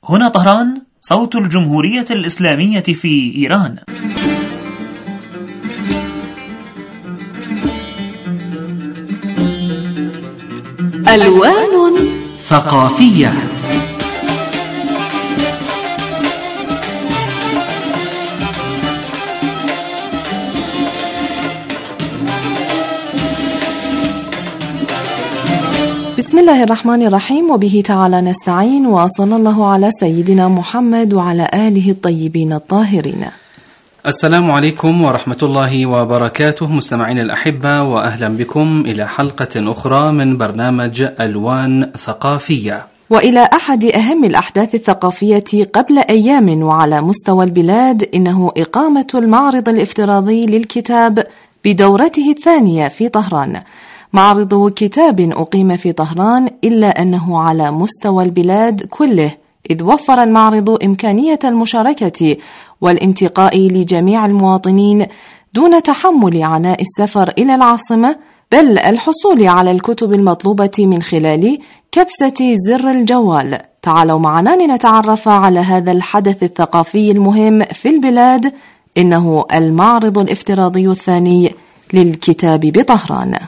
هنا طهران، صوت الجمهورية الإسلامية في إيران. ألوان ثقافية. بسم الله الرحمن الرحيم، وبه تعالى نستعين، وصلى الله على سيدنا محمد وعلى آله الطيبين الطاهرين. السلام عليكم ورحمة الله وبركاته مستمعين الأحبة، وأهلا بكم إلى حلقة أخرى من برنامج ألوان ثقافية، وإلى أحد أهم الأحداث الثقافية قبل أيام وعلى مستوى البلاد، إنه إقامة المعرض الافتراضي للكتاب بدورته الثانية في طهران. معرض كتاب أقيم في طهران، إلا أنه على مستوى البلاد كله، إذ وفر المعرض إمكانية المشاركة والانتقاء لجميع المواطنين دون تحمل عناء السفر إلى العاصمة، بل الحصول على الكتب المطلوبة من خلال كبسة زر الجوال. تعالوا معنا لنتعرف على هذا الحدث الثقافي المهم في البلاد، إنه المعرض الافتراضي الثاني للكتاب بطهران.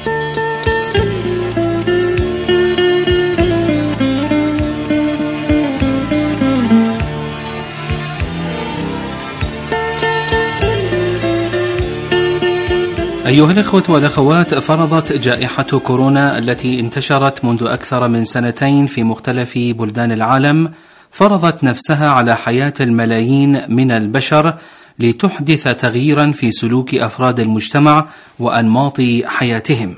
أيها الإخوة والأخوات، فرضت جائحة كورونا التي انتشرت منذ أكثر من سنتين في مختلف بلدان العالم فرضت نفسها على حياة الملايين من البشر لتحدث تغييرا في سلوك أفراد المجتمع وأنماط حياتهم.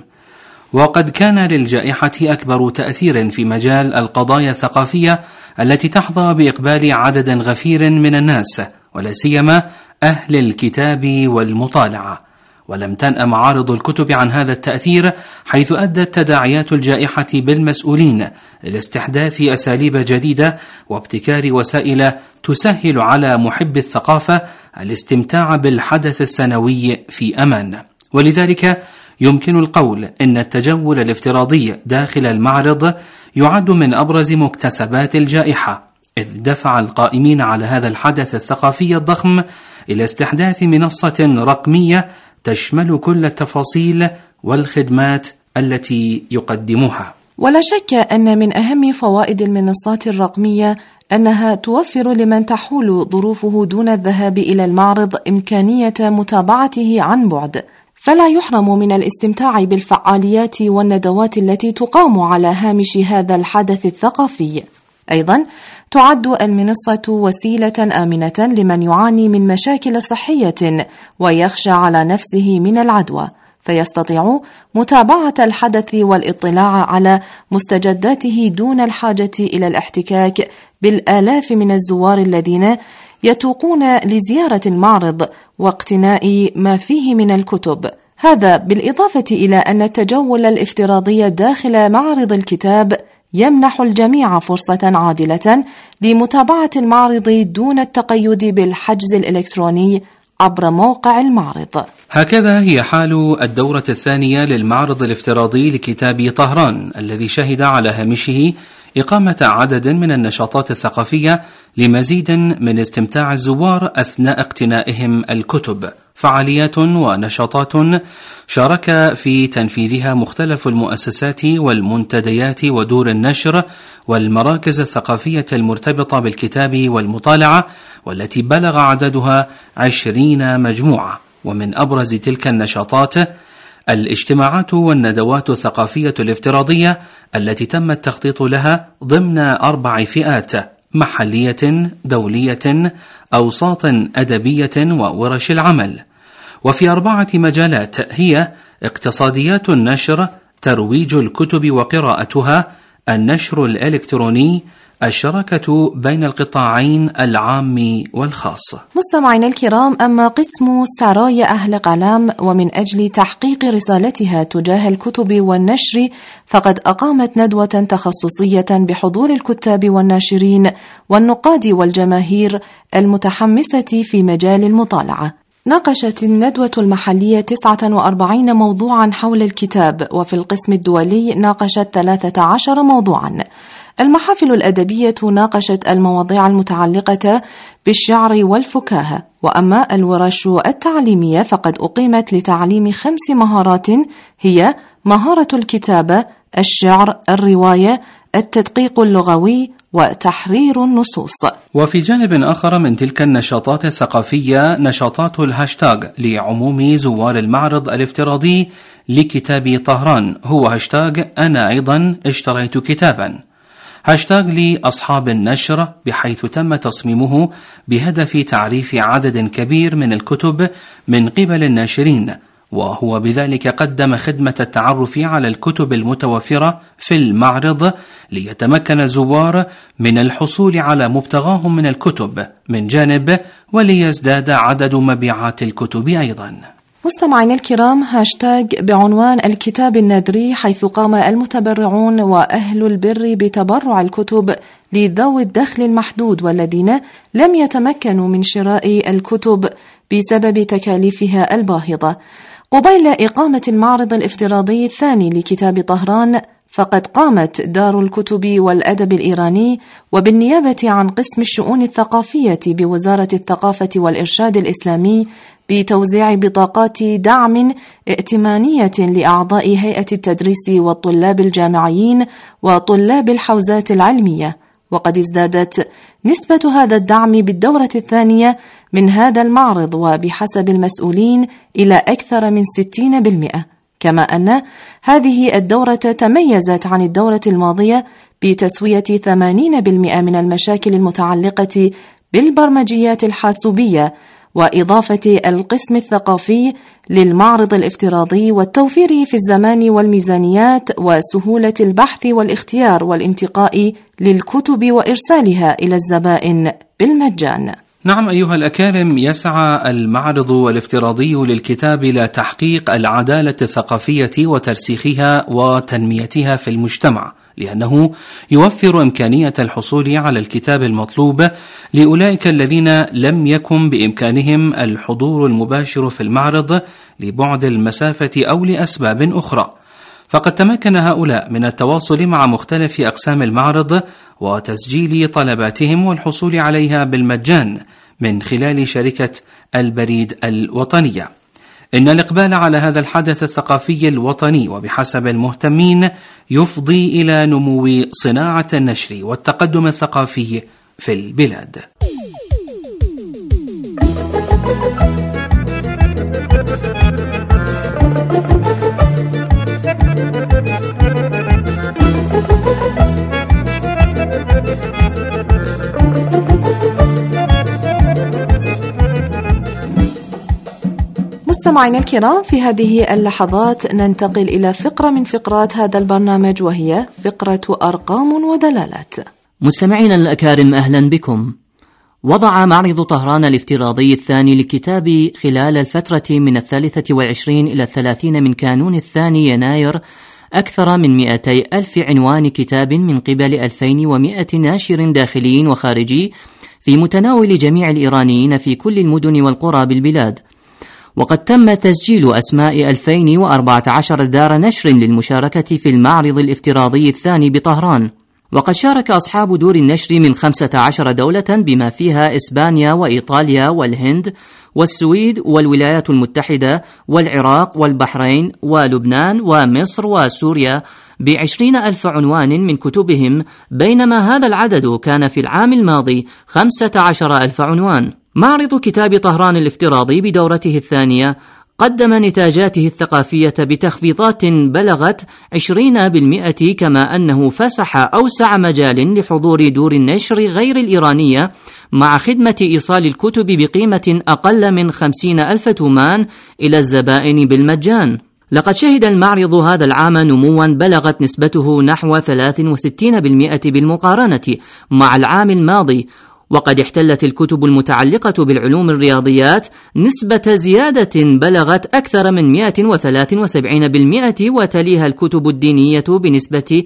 وقد كان للجائحة أكبر تأثير في مجال القضايا الثقافية التي تحظى بإقبال عدد غفير من الناس، ولا سيما أهل الكتاب والمطالعة. ولم تنأ معارض الكتب عن هذا التأثير، حيث أدت تداعيات الجائحة بالمسؤولين لاستحداث أساليب جديدة وابتكار وسائل تسهل على محب الثقافة الاستمتاع بالحدث السنوي في أمان. ولذلك يمكن القول إن التجول الافتراضي داخل المعرض يعد من أبرز مكتسبات الجائحة، إذ دفع القائمين على هذا الحدث الثقافي الضخم إلى استحداث منصة رقمية تشمل كل التفاصيل والخدمات التي يقدمها. ولا شك أن من أهم فوائد المنصات الرقمية أنها توفر لمن تحول ظروفه دون الذهاب إلى المعرض إمكانية متابعته عن بعد، فلا يحرم من الاستمتاع بالفعاليات والندوات التي تقام على هامش هذا الحدث الثقافي. أيضا تعد المنصة وسيلة آمنة لمن يعاني من مشاكل صحية ويخشى على نفسه من العدوى، فيستطيع متابعة الحدث والاطلاع على مستجداته دون الحاجة إلى الاحتكاك بالآلاف من الزوار الذين يتوقون لزيارة المعرض واقتناء ما فيه من الكتب. هذا بالإضافة إلى أن التجول الافتراضي داخل معرض الكتاب يمنح الجميع فرصة عادلة لمتابعة المعرض دون التقيد بالحجز الإلكتروني عبر موقع المعرض. هكذا هي حال الدورة الثانية للمعرض الافتراضي لكتاب طهران، الذي شهد على هامشه إقامة عدد من النشاطات الثقافية لمزيد من استمتاع الزوار أثناء اقتنائهم الكتب. فعاليات ونشاطات شارك في تنفيذها مختلف المؤسسات والمنتديات ودور النشر والمراكز الثقافية المرتبطة بالكتاب والمطالعة، والتي بلغ عددها 20 مجموعة. ومن أبرز تلك النشاطات الاجتماعات والندوات الثقافية الافتراضية التي تم التخطيط لها ضمن 4 فئات: محلية، دولية، أوساط أدبية، وورش العمل. وفي 4 مجالات هي اقتصاديات النشر، ترويج الكتب وقراءتها، النشر الإلكتروني، الشراكة بين القطاعين العام والخاص. مستمعينا الكرام، أما قسم سرايا أهل قلم، ومن أجل تحقيق رسالتها تجاه الكتب والنشر، فقد أقامت ندوة تخصصية بحضور الكتاب والناشرين والنقاد والجماهير المتحمسة في مجال المطالعة. ناقشت الندوة المحلية 49 موضوعا حول الكتاب، وفي القسم الدولي ناقشت 13 موضوعا. المحافل الأدبية ناقشت المواضيع المتعلقة بالشعر والفكاهة، وأما الورش التعليمية فقد أقيمت لتعليم 5 مهارات هي مهارة الكتابة، الشعر، الرواية، التدقيق اللغوي، وتحرير النصوص. وفي جانب آخر من تلك النشاطات الثقافية نشاطات الهاشتاغ لعموم زوار المعرض الافتراضي لكتاب طهران، هو هاشتاغ أنا أيضا اشتريت كتابا، هاشتاغ لأصحاب النشر، بحيث تم تصميمه بهدف تعريف عدد كبير من الكتب من قبل الناشرين، وهو بذلك قدم خدمة التعرف على الكتب المتوفرة في المعرض ليتمكن الزوار من الحصول على مبتغاهم من الكتب من جانب، وليزداد عدد مبيعات الكتب أيضا. مستمعينا الكرام، هاشتاج بعنوان الكتاب النادري، حيث قام المتبرعون وأهل البر بتبرع الكتب لذوي الدخل المحدود والذين لم يتمكنوا من شراء الكتب بسبب تكاليفها الباهظة. قبيل إقامة المعرض الافتراضي الثاني لكتاب طهران، فقد قامت دار الكتب والأدب الإيراني وبالنيابة عن قسم الشؤون الثقافية بوزارة الثقافة والإرشاد الإسلامي بتوزيع بطاقات دعم ائتمانية لأعضاء هيئة التدريس والطلاب الجامعيين وطلاب الحوزات العلمية، وقد ازدادت نسبة هذا الدعم بالدورة الثانية من هذا المعرض وبحسب المسؤولين إلى أكثر من 60%، كما أن هذه الدورة تميزت عن الدورة الماضية بتسوية 80% من المشاكل المتعلقة بالبرمجيات الحاسوبية، وإضافة القسم الثقافي للمعرض الافتراضي والتوفير في الزمان والميزانيات وسهولة البحث والاختيار والانتقاء للكتب وإرسالها إلى الزبائن بالمجان. نعم أيها الأكارم، يسعى المعرض الافتراضي للكتاب إلى تحقيق العدالة الثقافية وترسيخها وتنميتها في المجتمع، لأنه يوفر إمكانية الحصول على الكتاب المطلوب لأولئك الذين لم يكن بإمكانهم الحضور المباشر في المعرض لبعد المسافة أو لأسباب أخرى، فقد تمكن هؤلاء من التواصل مع مختلف أقسام المعرض وتسجيل طلباتهم والحصول عليها بالمجان من خلال شركة البريد الوطنية. إن الإقبال على هذا الحدث الثقافي الوطني وبحسب المهتمين يفضي إلى نمو صناعة النشر والتقدم الثقافي في البلاد. مستمعينا الكرام، في هذه اللحظات ننتقل إلى فقرة من فقرات هذا البرنامج، وهي فقرة أرقام ودلالات. مستمعينا الأكارم، أهلا بكم. وضع معرض طهران الافتراضي الثاني للكتاب خلال الفترة من 23 إلى 30 من كانون الثاني يناير أكثر من 200,000 عنوان كتاب من قبل 2100 ناشر داخلي وخارجي في متناول جميع الإيرانيين في كل المدن والقرى بالبلاد. وقد تم تسجيل أسماء 2014 دار نشر للمشاركة في المعرض الافتراضي الثاني بطهران، وقد شارك أصحاب دور النشر من 15 دولة بما فيها إسبانيا وإيطاليا والهند والسويد والولايات المتحدة والعراق والبحرين ولبنان ومصر وسوريا ب20,000 عنوان من كتبهم، بينما هذا العدد كان في العام الماضي 15,000 عنوان. معرض كتاب طهران الافتراضي بدورته الثانية قدم نتاجاته الثقافية بتخفيضات بلغت 20%، كما أنه فسح أوسع مجال لحضور دور النشر غير الإيرانية مع خدمة إيصال الكتب بقيمة أقل من 50,000 تومان إلى الزبائن بالمجان. لقد شهد المعرض هذا العام نموا بلغت نسبته نحو 63% بالمقارنة مع العام الماضي، وقد احتلت الكتب المتعلقة بالعلوم الرياضيات نسبة زيادة بلغت أكثر من 173%، وتليها الكتب الدينية بنسبة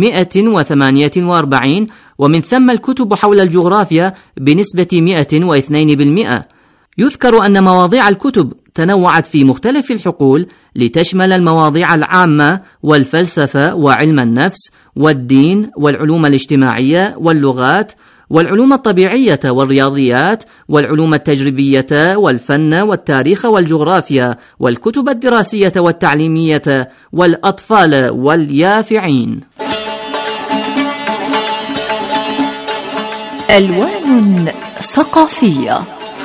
148%، ومن ثم الكتب حول الجغرافيا بنسبة 102%. يذكر أن مواضيع الكتب تنوعت في مختلف الحقول لتشمل المواضيع العامة والفلسفة وعلم النفس والدين والعلوم الاجتماعية واللغات والعلوم الطبيعية والرياضيات والعلوم التجريبية والفن والتاريخ والجغرافيا والكتب الدراسية والتعليمية والأطفال واليافعين. ألوان ثقافية.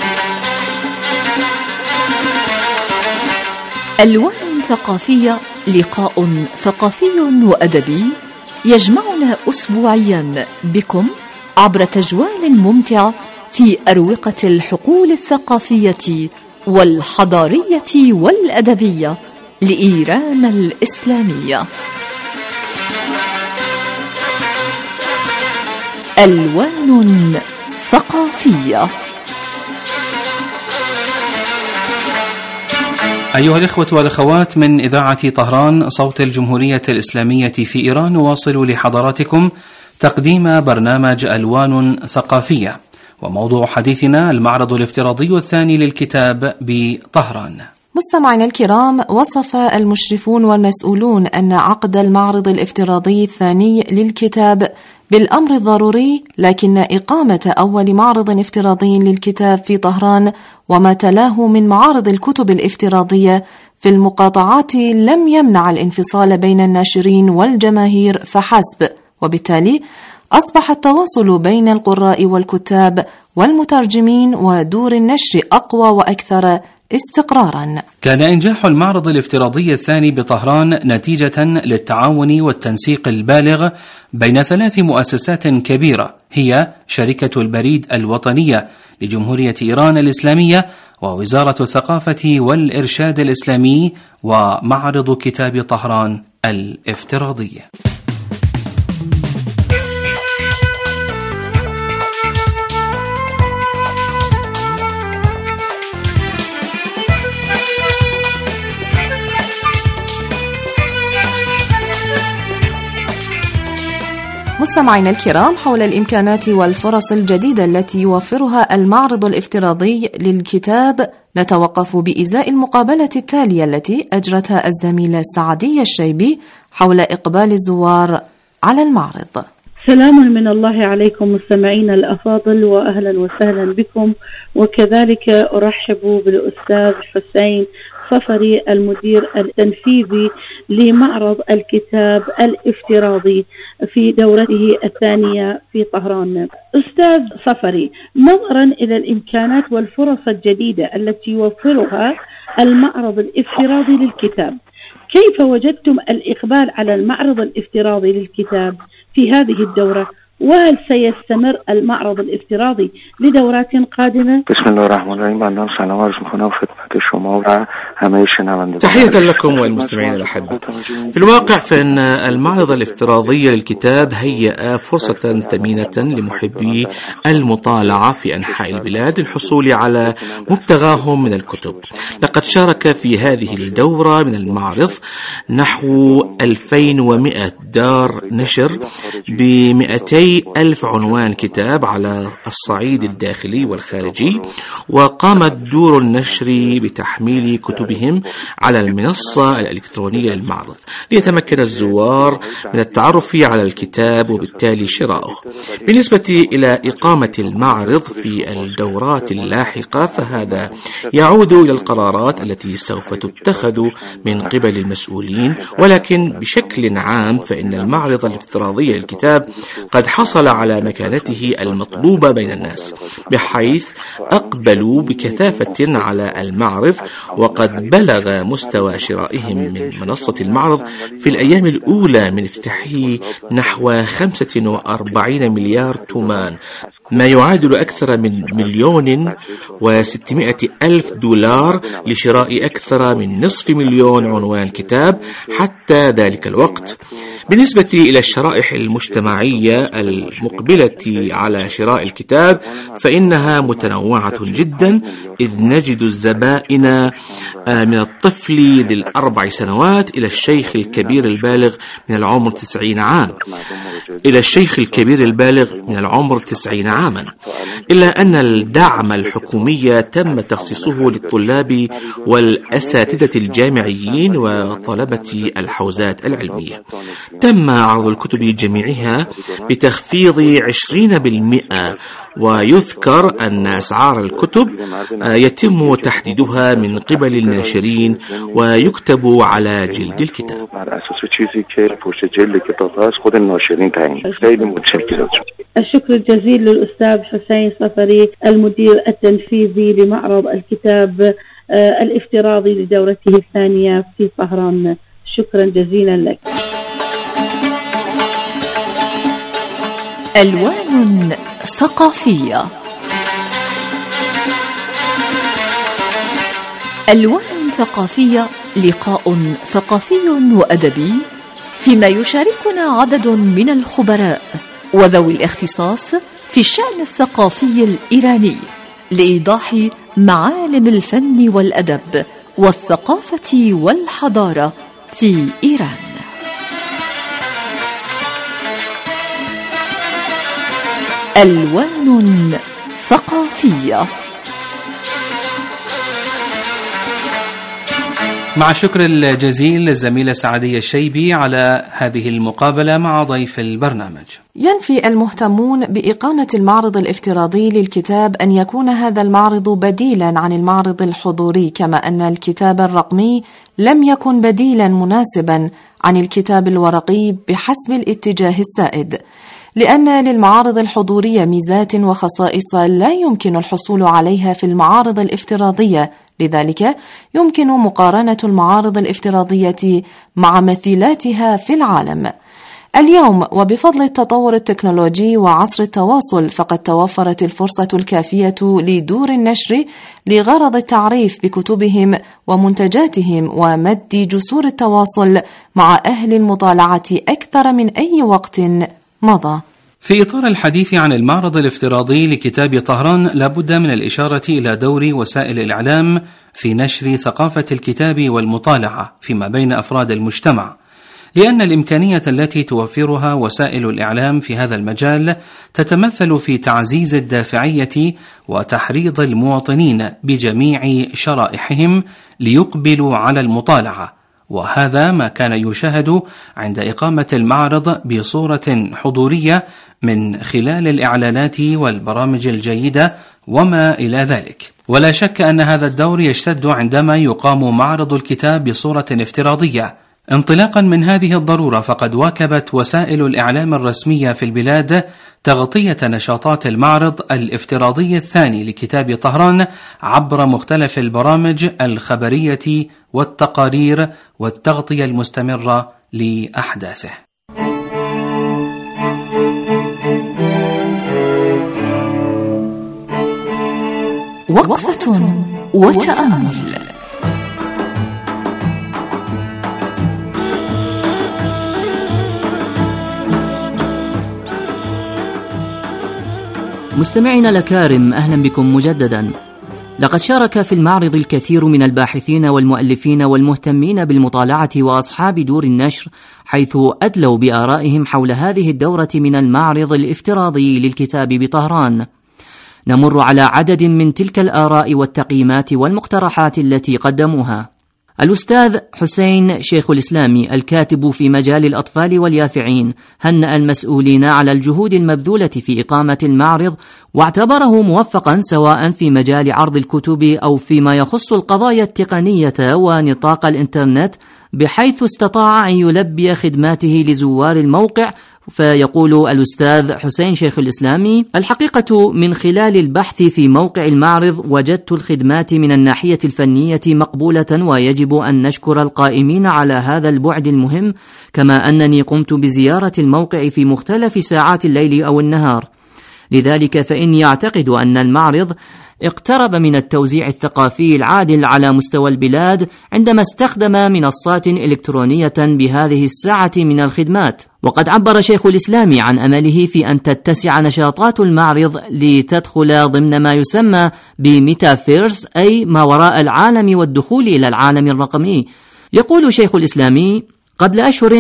ألوان ثقافية لقاء ثقافي وأدبي يجمعنا أسبوعيا بكم عبر تجوال ممتع في أروقة الحقول الثقافية والحضارية والأدبية لإيران الإسلامية. ألوان ثقافية. أيها الإخوة والأخوات من إذاعة طهران صوت الجمهورية الإسلامية في إيران، نواصل لحضراتكم تقديم برنامج ألوان ثقافية، وموضوع حديثنا المعرض الافتراضي الثاني للكتاب بطهران. مستمعينا الكرام، وصف المشرفون والمسؤولون أن عقد المعرض الافتراضي الثاني للكتاب بالأمر الضروري، لكن إقامة أول معرض افتراضي للكتاب في طهران وما تلاه من معارض الكتب الافتراضية في المقاطعات لم يمنع الانفصال بين الناشرين والجماهير فحسب، وبالتالي أصبح التواصل بين القراء والكتاب والمترجمين ودور النشر أقوى وأكثر استقرارا. كان إنجاح المعرض الافتراضي الثاني بطهران نتيجة للتعاون والتنسيق البالغ بين 3 مؤسسات كبيرة، هي شركة البريد الوطنية لجمهورية إيران الإسلامية، ووزارة الثقافة والإرشاد الإسلامي، ومعرض كتاب طهران الافتراضي. مستمعينا الكرام، حول الإمكانات والفرص الجديدة التي يوفرها المعرض الافتراضي للكتاب نتوقف بإزاء المقابلة التالية التي أجرتها الزميلة سعدية الشيبي حول إقبال الزوار على المعرض. سلام من الله عليكم مستمعينا الأفاضل، وأهلا وسهلا بكم، وكذلك أرحب بالأستاذ حسين صفري المدير التنفيذي لمعرض الكتاب الافتراضي في دورته الثانية في طهران. أستاذ صفري، نظرا إلى الإمكانات والفرص الجديدة التي يوفرها المعرض الافتراضي للكتاب، كيف وجدتم الإقبال على المعرض الافتراضي للكتاب في هذه الدورة؟ وهل سيستمر المعرض الافتراضي لدورات قادمة؟ بسم الله الرحمن الرحیم. بنده سلام عرض می‌کنم خدمت شما و همه شنوندگان. تحية لكم والمستمعين الأحبة. في الواقع فإن المعرض الافتراضي للكتاب هيأ فرصة ثمينة لمحبي المطالعة في أنحاء البلاد للحصول على مبتغاهم من الكتب. لقد شارك في هذه الدورة من المعرض نحو 2100 دار نشر ب200,000 عنوان كتاب على الصعيد الداخلي والخارجي، وقامت دور النشر بتحميل كتبهم على المنصة الإلكترونية للمعرض ليتمكن الزوار من التعرف على الكتاب وبالتالي شراؤه. بالنسبة إلى إقامة المعرض في الدورات اللاحقة فهذا يعود إلى القرارات التي سوف تتخذ من قبل المسؤولين، ولكن بشكل عام فإن المعرض الافتراضي للكتاب قد حصل على مكانته المطلوبة بين الناس، بحيث أقبلوا بكثافة على المعرض، وقد بلغ مستوى شرائهم من منصة المعرض في الأيام الأولى من افتتاحه نحو 45 مليار تومان، ما يعادل أكثر من 1,600,000 دولار لشراء أكثر من 500,000 عنوان كتاب حتى ذلك الوقت. بالنسبة إلى الشرائح المجتمعية المقبلة على شراء الكتاب فإنها متنوعة جدا، إذ نجد الزبائن من الطفل ذي 4 سنوات إلى الشيخ الكبير البالغ من العمر 90 عام، عاما، إلا أن الدعم الحكومي تم تخصيصه للطلاب والأساتذة الجامعيين وطلبة الحوزات العلمية. تم عرض الكتب جميعها بتخفيض 20%، ويذكر أن أسعار الكتب يتم تحديدها من قبل الناشرين ويكتب على جلد الكتاب. الشكر الجزيل للأستاذ حسين صفري المدير التنفيذي لمعرض الكتاب الافتراضي لدورته الثانية في طهران. شكرا جزيلا لك. ألوان ثقافية. ألوان ثقافية لقاء ثقافي وأدبي فيما يشاركنا عدد من الخبراء وذوي الاختصاص في الشأن الثقافي الإيراني لإيضاح معالم الفن والأدب والثقافة والحضارة في إيران. ألوان ثقافية. مع الشكر الجزيل للزميلة سعدية الشيبي على هذه المقابلة مع ضيف البرنامج. ينفي المهتمون بإقامة المعرض الافتراضي للكتاب أن يكون هذا المعرض بديلا عن المعرض الحضوري، كما أن الكتاب الرقمي لم يكن بديلا مناسبا عن الكتاب الورقي بحسب الاتجاه السائد، لأن للمعارض الحضورية ميزات وخصائص لا يمكن الحصول عليها في المعارض الافتراضية، لذلك يمكن مقارنة المعارض الافتراضية مع مثيلاتها في العالم. اليوم وبفضل التطور التكنولوجي وعصر التواصل فقد توفرت الفرصة الكافية لدور النشر لغرض التعريف بكتبهم ومنتجاتهم ومد جسور التواصل مع أهل المطالعة أكثر من أي وقت مضى. في إطار الحديث عن المعرض الافتراضي لكتاب طهران لابد من الإشارة إلى دور وسائل الإعلام في نشر ثقافة الكتاب والمطالعة فيما بين أفراد المجتمع، لأن الإمكانية التي توفرها وسائل الإعلام في هذا المجال تتمثل في تعزيز الدافعية وتحريض المواطنين بجميع شرائحهم ليقبلوا على المطالعة، وهذا ما كان يشاهد عند إقامة المعرض بصورة حضورية من خلال الإعلانات والبرامج الجيدة وما إلى ذلك. ولا شك أن هذا الدور يشتد عندما يقام معرض الكتاب بصورة افتراضية. انطلاقا من هذه الضرورة فقد واكبت وسائل الإعلام الرسمية في البلاد تغطية نشاطات المعرض الافتراضي الثاني لكتاب طهران عبر مختلف البرامج الخبرية والتقارير والتغطية المستمرة لأحداثه. وقفة وتأمل. مستمعينا الأكارم، أهلا بكم مجددا. لقد شارك في المعرض الكثير من الباحثين والمؤلفين والمهتمين بالمطالعة وأصحاب دور النشر، حيث أدلوا بآرائهم حول هذه الدورة من المعرض الافتراضي للكتاب بطهران. نمر على عدد من تلك الآراء والتقييمات والمقترحات التي قدموها. الأستاذ حسين شيخ الإسلام الكاتب في مجال الأطفال واليافعين هنأ المسؤولين على الجهود المبذولة في إقامة المعرض، واعتبره موفقا سواء في مجال عرض الكتب أو فيما يخص القضايا التقنية ونطاق الإنترنت، بحيث استطاع أن يلبي خدماته لزوار الموقع. فيقول الأستاذ حسين شيخ الإسلامي: الحقيقة من خلال البحث في موقع المعرض وجدت الخدمات من الناحية الفنية مقبولة، ويجب أن نشكر القائمين على هذا البعد المهم، كما أنني قمت بزيارة الموقع في مختلف ساعات الليل أو النهار. لذلك فإني أعتقد أن المعرض اقترب من التوزيع الثقافي العادل على مستوى البلاد عندما استخدم منصات إلكترونية بهذه الساعة من الخدمات. وقد عبر شيخ الإسلام عن أمله في أن تتسع نشاطات المعرض لتدخل ضمن ما يسمى بميتافيرس، أي ما وراء العالم والدخول إلى العالم الرقمي. يقول شيخ الإسلام: قبل أشهر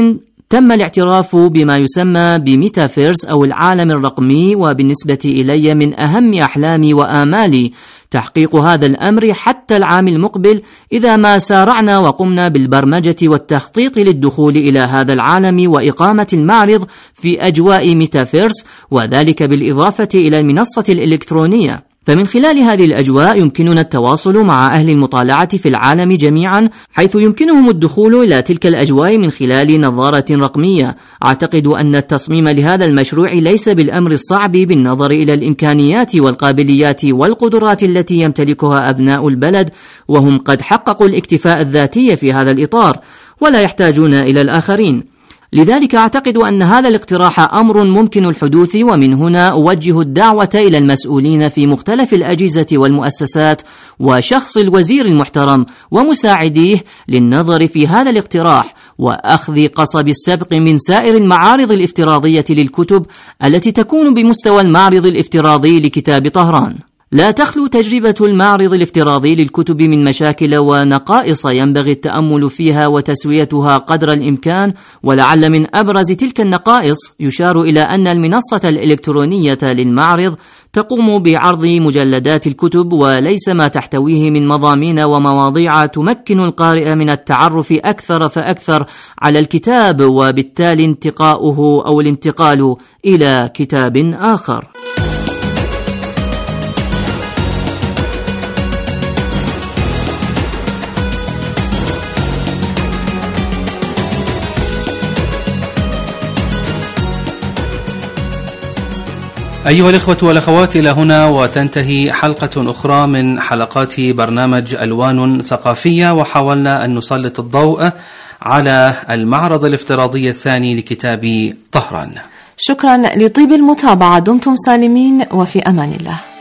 تم الاعتراف بما يسمى بميتافيرس أو العالم الرقمي، وبالنسبة إلي من أهم أحلامي وآمالي تحقيق هذا الأمر حتى العام المقبل، إذا ما سارعنا وقمنا بالبرمجة والتخطيط للدخول إلى هذا العالم وإقامة المعرض في أجواء ميتافيرس، وذلك بالإضافة إلى المنصة الإلكترونية. فمن خلال هذه الأجواء يمكننا التواصل مع أهل المطالعة في العالم جميعا، حيث يمكنهم الدخول إلى تلك الأجواء من خلال نظارة رقمية. أعتقد أن التصميم لهذا المشروع ليس بالأمر الصعب بالنظر إلى الإمكانيات والقابليات والقدرات التي يمتلكها أبناء البلد، وهم قد حققوا الاكتفاء الذاتي في هذا الإطار ولا يحتاجون إلى الآخرين. لذلك أعتقد أن هذا الاقتراح أمر ممكن الحدوث، ومن هنا أوجه الدعوة إلى المسؤولين في مختلف الأجهزة والمؤسسات وشخص الوزير المحترم ومساعديه للنظر في هذا الاقتراح وأخذ قصب السبق من سائر المعارض الافتراضية للكتب التي تكون بمستوى المعرض الافتراضي لكتاب طهران. لا تخلو تجربة المعرض الافتراضي للكتب من مشاكل ونقائص ينبغي التأمل فيها وتسويتها قدر الإمكان، ولعل من أبرز تلك النقائص يشار إلى أن المنصة الإلكترونية للمعرض تقوم بعرض مجلدات الكتب وليس ما تحتويه من مضامين ومواضيع تمكن القارئ من التعرف أكثر فأكثر على الكتاب، وبالتالي انتقاؤه أو الانتقال إلى كتاب آخر. أيها الإخوة والأخوات، إلى هنا وتنتهي حلقة أخرى من حلقات برنامج ألوان ثقافية، وحاولنا أن نسلط الضوء على المعرض الافتراضي الثاني لكتاب طهران. شكرا لطيب المتابعة، دمتم سالمين وفي أمان الله.